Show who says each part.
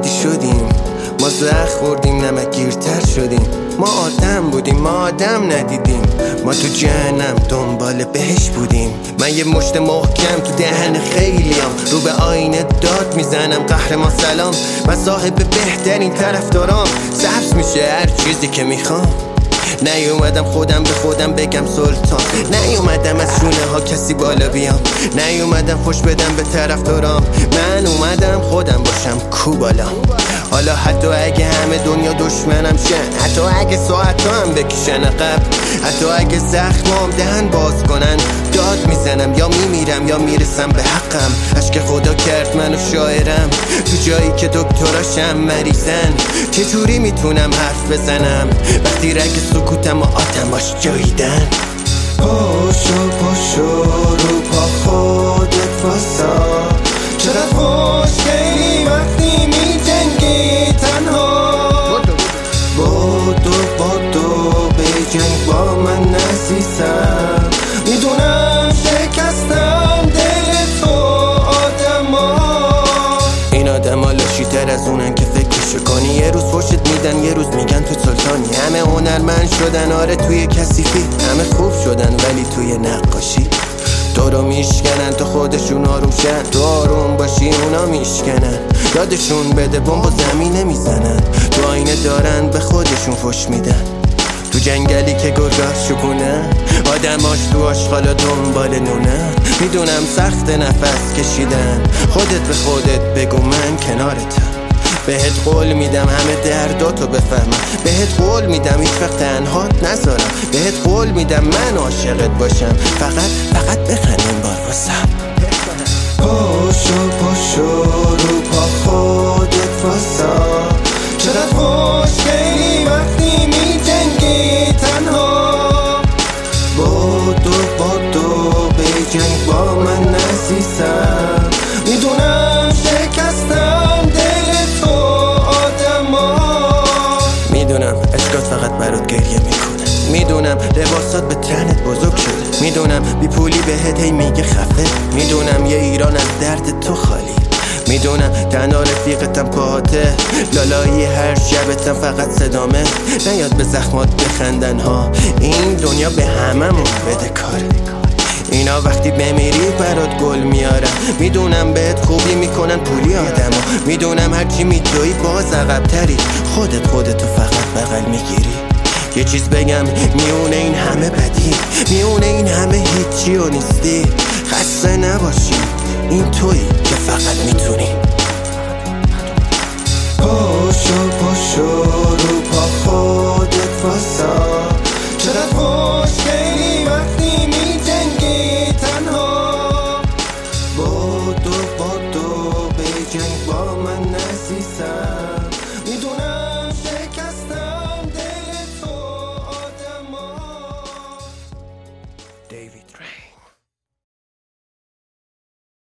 Speaker 1: بدی شدیم، ما زخم خوردیم نمکگیرتر شدیم. ما آدم بودیم، ما آدم ندیدیم. ما تو جهنم دنبال بهش بودیم. من یه مشت محکم تو دهن خیلیم، رو به آینه داد میزنم قهرمان سلام. من صاحب بهترین طرفدارام، سبز میشه هر چیزی که میخوام. نیومدم خودم به خودم بگم سلطان، نیومدم از شونه ها کسی بالا بیام، نیومدم خوش بدم به طرفدارام. من اومدم خودم باشم کو بالا. حالا حتی اگه همه دنیا دشمنم شن، حتی اگه ساعت هم بکشن عقب، حتی اگه زخمام دهن باز کنن، داد میزنم یا میمیرم یا میرسم به حقم. عشق خدا کرد منو شاعرم، تو جایی که دکتراشم مریضن. چجوری میتونم حرف بزنم وقتی رگ سکوتم و آدماش جاییدن؟ پاشو پاشو رو پا خودت واسا، چرا خوشگلی وقتی میجنگی تنها. بادو بجنگ با من عزیزم، میدونم شکستم دل تو آدما. این آدما لاشی تر از اونن که فکرشو کنی. یه روز فوشت میدن یه روز میگن تو سلطانی. همه هنرمند شدن آره توی کثیفی، همه خوب شدن ولی توی نقاشی. تو رو میشکنن تو خودشون آروم شن، تو آروم باشی اونا میشکنن. یادشون بده بمب و زمین نمیزنن، تو آینه دارن به خودشون فش میدن. تو جنگلی که گرگاه شکونن، آدماش تو آشغالا دنبال نونن. میدونم سخت نفس کشیدن، خودت به خودت بگو من کنارتم. بهت قول میدم همه درداتو بفهمم، بهت قول میدم هیچ وقت تنهات نذارم، بهت قول میدم من عاشقت باشم. فقط بخند این بار واسم. پاشو رو پا خودت واسا، چرا خوشگلی وقتی میجنگی تنها. بادو بجنگ با من عزیزم، میدونم شکستم دل تو آدما. میدونم عشقات فقط برات گریه میکنه، میدونم لباسات به تنت بزرگ شده، میدونم بی پولی بهت هی میگه خفه، میدونم یه ایران از درد تو خالی، میدونم تنها رفیقتم پاته، لالایی هر شبتم فقط صدامه. نیاد به زخمات بخندن ها، این دنیا به هممون بده کاره. اینا وقتی بمیری برات گل میارن، میدونم بهت خوبی میکنن پولی آدما، میدونم هرچی میدوی باز عقب‌تری، خودتو فقط بغل میگیری. یه چیز بگم میونه این همه بدی، میونه این همه هیچی و نیستی. خسته نباشی این تویی که فقط میتونی.